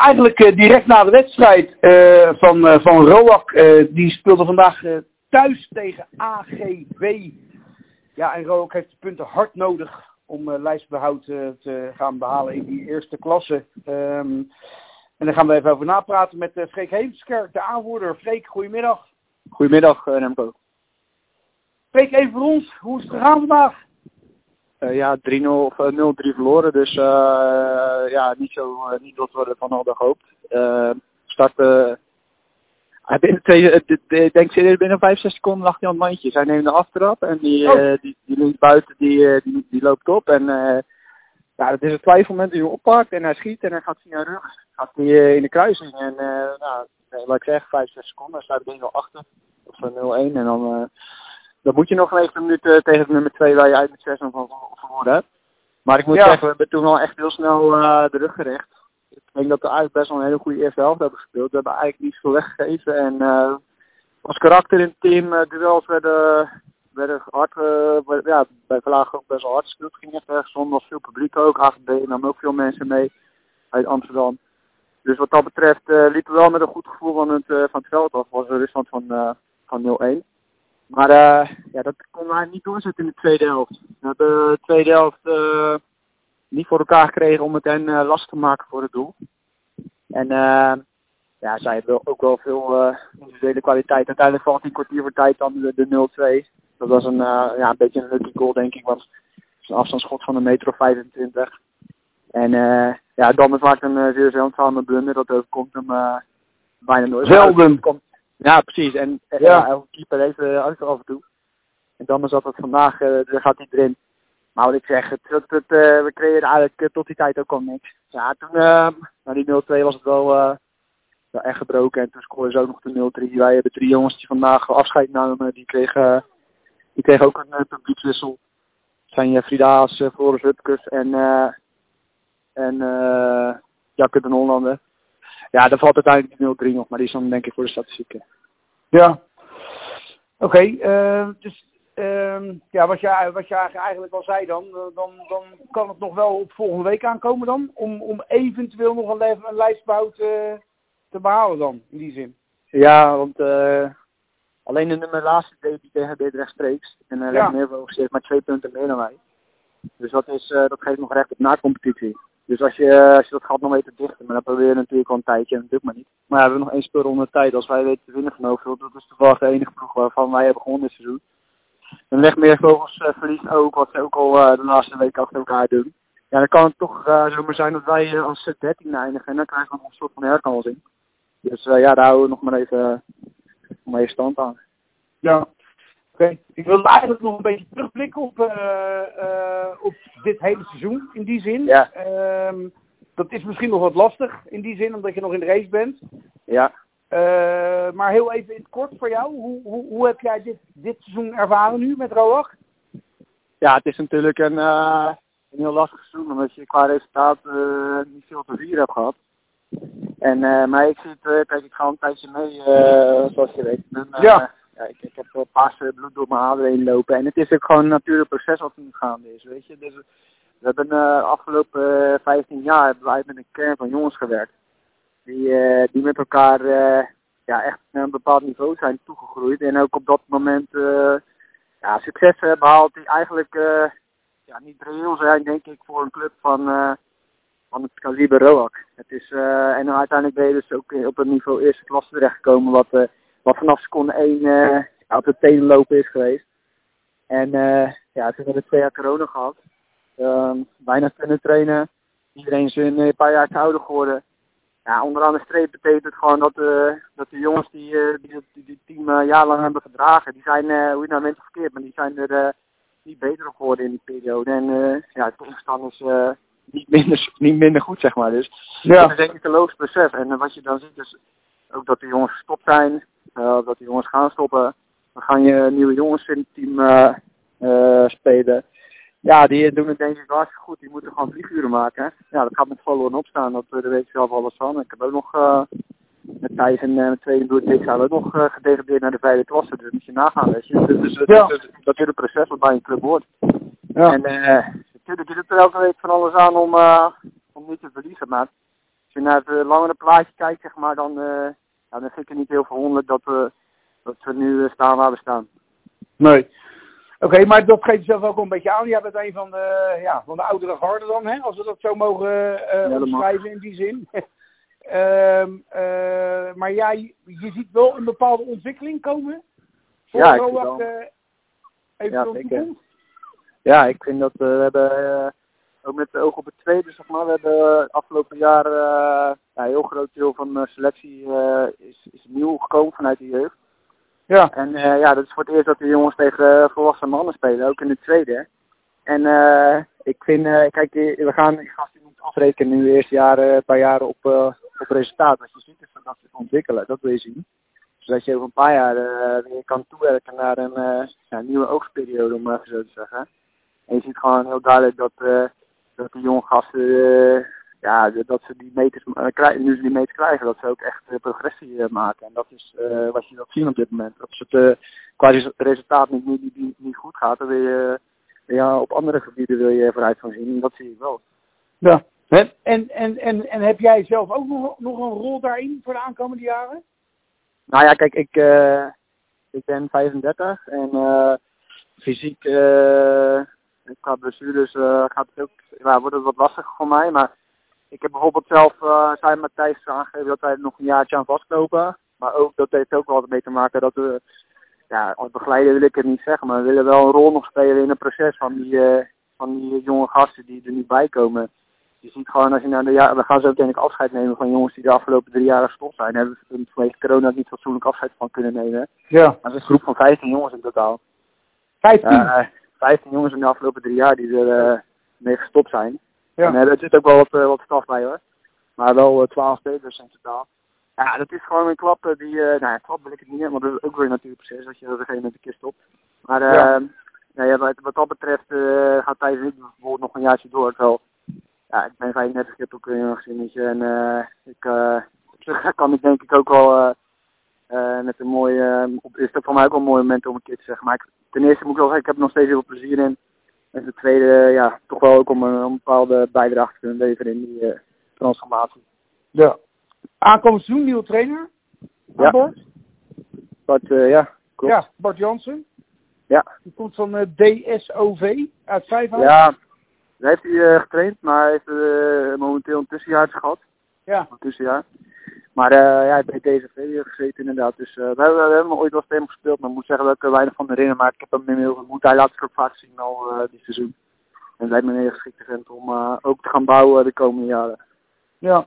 eigenlijk direct na de wedstrijd van ROAC. Die speelde vandaag thuis tegen AGB. Ja, en ROAC heeft de punten hard nodig om lijstbehoud te gaan behalen in die eerste klasse. En daar gaan we even over napraten met Freek Heemskerk, de aanvoerder. Freek, goedemiddag. Goedemiddag, Remco. Freek, even voor ons. Hoe is het gegaan vandaag? Ja, 3-0 of 0-3 verloren. Dus niet wat we ervan hadden gehoopt. Starten. Ik denk binnen 65 seconden lag hij aan het mandje. Zij neemt de aftrap en die linksbuiten die loopt op. En het is een twijfelmoment die hij oppakt en hij schiet en hij gaat via rug. Gaat hij in de kruising en laat ik zeggen 65 seconden. Dan staat hij 0-8 of 0-1 en dan moet je nog 90 minuten tegen het nummer 2 waar je uit met 6 van verloren hebt. Maar ik moet zeggen, we hebben toen al echt heel snel de rug gerecht. Ik denk dat we eigenlijk best wel een hele goede eerste helft hebben gespeeld. We hebben eigenlijk niet veel weggegeven. En als karakter in het team, duels werden hard, bij Vlaag ook best wel hard gespeeld. Het ging echt erg zonder, was veel publiek ook. AGB nam ook veel mensen mee uit Amsterdam. Dus wat dat betreft liepen we wel met een goed gevoel van het veld af. Was een ruststand van 0-1. Maar dat konden wij niet doorzetten in de tweede helft. We hebben de tweede helft niet voor elkaar gekregen om het hen lastig te maken voor het doel. En zij hebben ook wel veel individuele kwaliteit. Uiteindelijk valt een kwartier voor tijd dan de 0-2. Dat was een beetje een lucky goal, denk ik. Was een afstandsschot van 1,25 meter. En dan maakt een zeer zeldzame blunder. Dat overkomt hem bijna nooit. Zelden. Ja, precies. En elke keeper heeft af en toe. En dan is dat vandaag, dan gaat hij erin. Maar wat ik zeg, we creëerden eigenlijk tot die tijd ook al niks. Ja, toen, na die 0-2 was het wel echt gebroken. En toen scoorden ze ook nog de 0-3. Wij hebben 3 jongens die vandaag afscheid namen. Die kregen ook een publiekswissel. Dat zijn Frida Haas, Floris Rutgers en Jakke den Hollander. Ja, dan valt uiteindelijk die 0-3 nog, maar die is dan denk ik voor de statistieken. Ja. Oké, dus wat je eigenlijk al zei dan kan het nog wel op volgende week aankomen dan? Om eventueel nog een lijstbehoud te behalen dan, in die zin. Ja, want alleen de nummer laatste deed hij tegen rechtstreeks. En hij legt meer voor zich, maar 2 punten meer dan wij. Dus dat geeft nog recht op na-competitie. Dus als je dat gat nog weet te dichten, maar dat proberen we natuurlijk al een tijdje en dat lukt maar niet. Maar we hebben nog 1 speelronde tijd. Als wij weten te winnen van Overveld, dat is toevallig de enige ploeg waarvan wij hebben gewonnen dit seizoen. En Legmeervogels verliest ook, wat ze ook al de laatste week achter elkaar doen. Ja, dan kan het toch zomaar zijn dat wij als 13 eindigen en dan krijgen we nog een soort van herkansing. Dus daar houden we nog maar even stand aan. Ja. Okay. Ik wil eigenlijk nog een beetje terugblikken op dit hele seizoen, in die zin. Ja. Dat is misschien nog wat lastig, in die zin, omdat je nog in de race bent. Ja. Maar heel even in het kort voor jou, hoe heb jij dit seizoen ervaren nu met ROAC? Ja, het is natuurlijk een heel lastig seizoen, omdat je qua resultaat niet veel te vieren hebt gehad. Maar ik zie het, kijk, ik ga een tijdje mee, zoals je weet. Ik heb wel paars bloed door mijn aderen heen lopen. En het is ook gewoon een natuurlijk proces wat nu gaande is, weet je. Dus we hebben de afgelopen 15 jaar hebben wij met een kern van jongens gewerkt. Die met elkaar echt naar een bepaald niveau zijn toegegroeid. En ook op dat moment succes behaald die eigenlijk niet reëel zijn, denk ik, voor een club van het kaliber ROAC. Het is, en uiteindelijk ben je dus ook op het niveau eerste klasse terechtgekomen, wat vanaf seconde 1 op de tenen lopen is geweest. En toen hebben we 2 jaar corona gehad. Bijna kunnen trainen. Iedereen is een paar jaar ouder geworden. Ja, onderaan de streep betekent het gewoon dat de jongens die het team jarenlang hebben gedragen, die zijn, hoe je nou bent verkeerd, maar die zijn er niet beter op geworden in die periode. En het tegenstand is niet minder goed, zeg maar. Dus dat is denk ik een logisch besef. En wat je dan ziet is ook dat de jongens gestopt zijn, dat de jongens gaan stoppen. Dan gaan je nieuwe jongens in het team spelen. Ja, die doen het denk ik hartstikke goed. Die moeten gewoon vlieguren maken. Ja, dat gaat met vallen en opstaan. Dat weet ik zelf alles van. Ik heb ook nog met Thijs en met twee broer Dick zijn we ook nog gedegradeerd naar de 5e klasse. Dus moet je nagaan, weet je. Dus dat is natuurlijk een proces wat bij een club hoort. Ja. En natuurlijk, je doet er elke week van alles aan om niet te verliezen. Maar je naar het langere plaatje kijkt, zeg maar, dan vind ik het niet heel verwonderlijk dat we nu staan waar we staan. Nee. Oké, maar dat geeft jezelf ook een beetje aan. Jij bent een van de oudere garde dan, hè? Als we dat zo mogen omschrijven in die zin. Maar je ziet wel een bepaalde ontwikkeling komen? Ja, ik vind wel. Eventueel toekomst? Ja, ik vind dat we hebben, ook met het oog op het tweede, zeg maar, we hebben afgelopen jaar een heel groot deel van de selectie is nieuw gekomen vanuit de jeugd. Ja. En dat is voor het eerst dat de jongens tegen volwassen mannen spelen, ook in de tweede. En ik vind, kijk, we gaan die gasten niet afrekenen nu de eerste jaren, een paar jaren op resultaat. Wat je ziet is dat ze ontwikkelen, dat wil je zien. Zodat je over een paar jaar weer kan toewerken naar een nieuwe oogstperiode, om maar zo te zeggen. En je ziet gewoon heel duidelijk dat de jonge gasten, dat ze die meters nu ze die meters krijgen, dat ze ook echt progressie maken. En dat is wat je wilt zien op dit moment. Als het qua resultaat niet goed gaat, dan wil je op andere gebieden wil je vooruit gaan zien. En dat zie ik wel. Ja. En heb jij zelf ook nog een rol daarin voor de aankomende jaren? Nou ja, kijk, ik ben 35 en fysiek qua blessures wordt het wat lastiger voor mij. Maar ik heb bijvoorbeeld zelf samen met Thijs aangegeven dat wij er nog een jaartje aan vastlopen. Maar ook, dat heeft ook wel mee te maken dat we, als begeleider wil ik het niet zeggen, maar we willen wel een rol nog spelen in het proces van die jonge gasten die er nu bij komen. Je ziet gewoon, als je naar we gaan zo uiteindelijk afscheid nemen van jongens die de afgelopen 3 jaar gestopt zijn. Daar hebben we vanwege corona niet fatsoenlijk afscheid van kunnen nemen. Ja. Maar het is een groep van 15 jongens in totaal. 15? 15 jongens in de afgelopen 3 jaar die er mee gestopt zijn. Ja. En er zit ook wel wat staf bij hoor. Maar wel 12 spelers in totaal. Ja, dat is gewoon een klap klap wil ik het niet hebben, want dat is ook weer een natuurlijk proces als je op een gegeven moment een keer stopt. Maar wat dat betreft gaat Thijs en ik bijvoorbeeld nog een jaartje door. Terwijl, ik ben 35, ik heb ook een gezinnetje en op zich kan ik denk ik ook wel met een mooie, is dat voor mij ook wel een mooi moment om een keer te zeggen. Maar ten eerste moet ik wel zeggen, ik heb er nog steeds heel veel plezier in. En ten tweede, toch wel ook om een bepaalde bijdrage te kunnen leveren in die transformatie. Ja. Aankomend seizoen, nieuwe trainer? Aan boord? Klopt. Ja, Bart Jansen. Ja. Die komt van DSOV uit Vijfhout. Ja, daar heeft hij getraind, maar hij heeft momenteel een tussenjaar gehad. Ja. Een tussenjaar. Maar hij heeft bij DSOV gezeten inderdaad. Dus we hebben ooit wel eens tegen gespeeld, maar ik moet zeggen dat ik er weinig van herinner. Maar ik heb hem heel veel moed. Hij laat zich ook vaak zien al dit seizoen. En het lijkt me een hele geschikte vent om ook te gaan bouwen de komende jaren. Ja.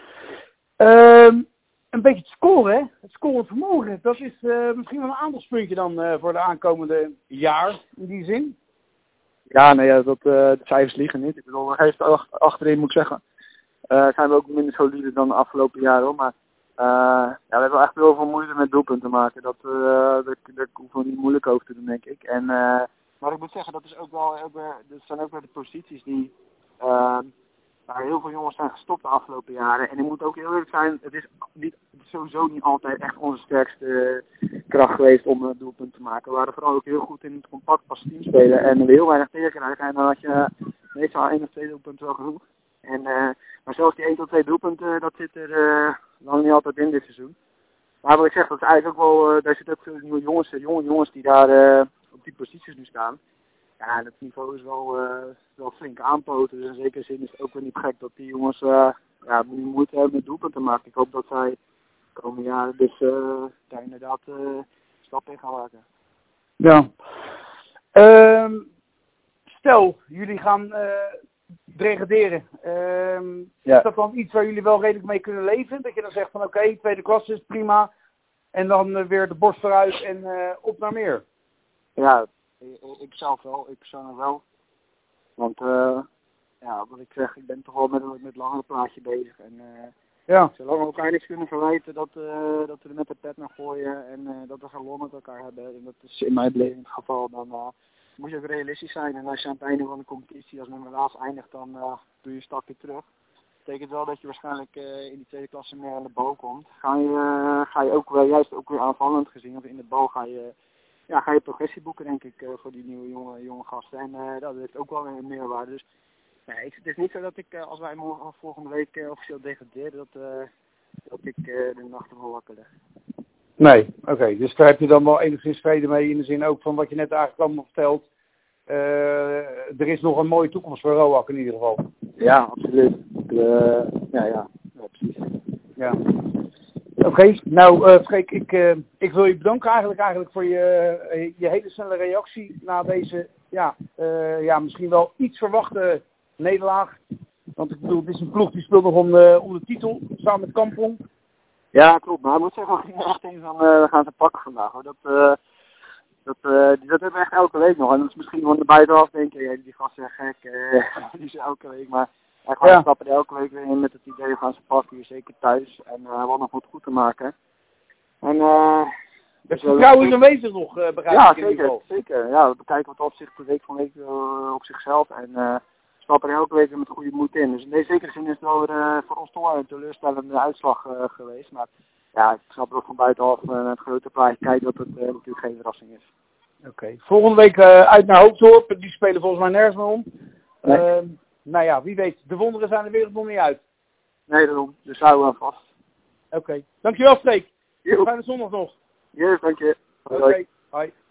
Een beetje het scoren, hè? Het scorend vermogen. Dat is misschien wel een aandachtspuntje dan voor de aankomende jaar, in die zin. Ja, nee, de cijfers liegen niet. Ik bedoel, achterin moet ik zeggen, zijn we ook minder solide dan de afgelopen jaren. Hoor. Maar we hebben echt wel veel moeite met doelpunten maken. Daar hoeven we niet moeilijk over te doen, denk ik. En, maar ik moet zeggen, dat is ook wel, dat zijn ook wel de posities die... waar heel veel jongens zijn gestopt de afgelopen jaren. En ik moet ook heel eerlijk zijn, het is sowieso niet altijd echt onze sterkste kracht geweest om een doelpunt te maken. We waren vooral ook heel goed in het compact pas team spelen en heel weinig tegenkrijgen. En dan had je meestal 1 of 2 doelpunten wel genoeg. En, maar zelfs die 1 tot 2 doelpunten, dat zit er lang niet altijd in dit seizoen. Maar wat ik zeg, dat is eigenlijk ook wel, daar zitten ook veel nieuwe jongens die daar op die posities nu staan. Ja, het niveau is wel flink aanpoten. Dus in zekere zin is het ook weer niet gek dat die jongens moeite hebben met doelpunten te maken. Ik hoop dat zij de komende jaren dus daar inderdaad stappen in gaan maken. Ja. Stel, jullie gaan degraderen. Is dat dan iets waar jullie wel redelijk mee kunnen leven? Dat je dan zegt van oké, tweede klasse is prima. En dan weer de borst eruit en op naar meer. Ja, ik zelf wel. Ik persoonlijk wel. Want wat ik zeg, ik ben toch wel met het langere plaatje bezig. En zolang we elkaar niks kunnen verwijten dat we er met de pet naar gooien en dat we geen lol met elkaar hebben. En dat is in mijn beleving het geval. Dan moet je ook realistisch zijn. En als je aan het einde van de competitie als nummer laatst eindigt, dan doe je een stapje terug. Dat betekent wel dat je waarschijnlijk in die tweede klasse meer aan de bal komt. Ga je ook juist ook weer aanvallend gezien, of in de bal ga je progressie boeken, denk ik, voor die nieuwe jonge gasten. En dat heeft ook wel een meerwaarde. Dus Nee, het is niet zo dat ik, als wij volgende week officieel degraderen, dat ik de nacht ervoor wakker lig. Nee, oké. Dus daar heb je dan wel enigszins vrede mee in de zin ook van wat je net eigenlijk allemaal vertelt. Er is nog een mooie toekomst voor ROAC in ieder geval. Ja, absoluut. Ja, precies. Ja. Oké, nou Freek, ik wil je bedanken eigenlijk voor je hele snelle reactie na deze, misschien wel iets verwachte nederlaag. Want ik bedoel, dit is een ploeg die speelt nog om de titel, samen met Kampong. Ja, klopt. Maar ik moet zeggen, we gingen echt in van, we gaan ze pakken vandaag. Hoor. Dat hebben we echt elke week nog. En dat is misschien van de buitenaf denken, ja, die gasten zijn gek, die zijn elke week. Maar we stappen er elke week weer in met het idee, we gaan ze pakken hier, zeker thuis. En we hebben nog wat goed te maken. En, het vertrouwen is aanwezig nog, begrijp ik in ieder geval. Zeker. Ja, we bekijken wat opzicht week van week op zichzelf. En stappen er elke week weer met goede moed in. Dus in deze zekere zin is het wel weer voor ons toch wel een teleurstellende uitslag geweest. Maar ja, ik snap er ook van buitenaf het grote plaatje kijken dat het natuurlijk geen verrassing is. Oké. Volgende week uit naar Hoofddorp. Die spelen volgens mij nergens meer om. Nee. Nou ja, wie weet. De wonderen zijn de wereld nog niet uit. Nee, daarom. Dus houden we vast. Oké. Dankjewel, Freek. Fijne zondag nog. Yes, dank je. Oké. Hoi.